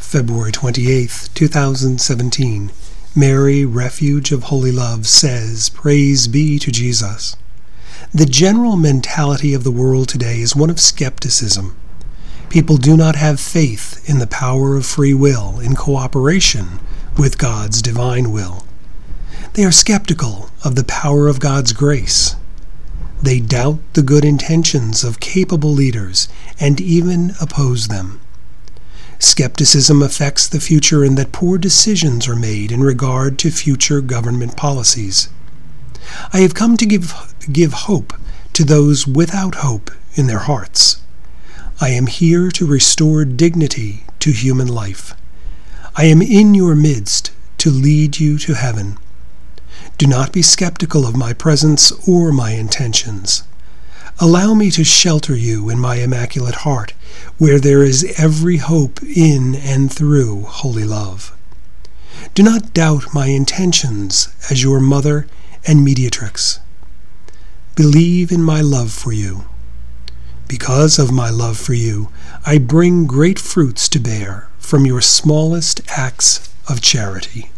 February 28, 2017, Mary, Refuge of Holy Love, says, "Praise be to Jesus." The general mentality of the world today is one of skepticism. People do not have faith in the power of free will in cooperation with God's divine will. They are skeptical of the power of God's grace. They doubt the good intentions of capable leaders and even oppose them. Skepticism affects the future in that poor decisions are made in regard to future government policies. I have come to give hope to those without hope in their hearts. I am here to restore dignity to human life. I am in your midst to lead you to heaven. Do not be skeptical of my presence or my intentions. Allow me to shelter you in my immaculate heart, where there is every hope in and through holy love. Do not doubt my intentions as your mother and mediatrix. Believe in my love for you. Because of my love for you, I bring great fruits to bear from your smallest acts of charity.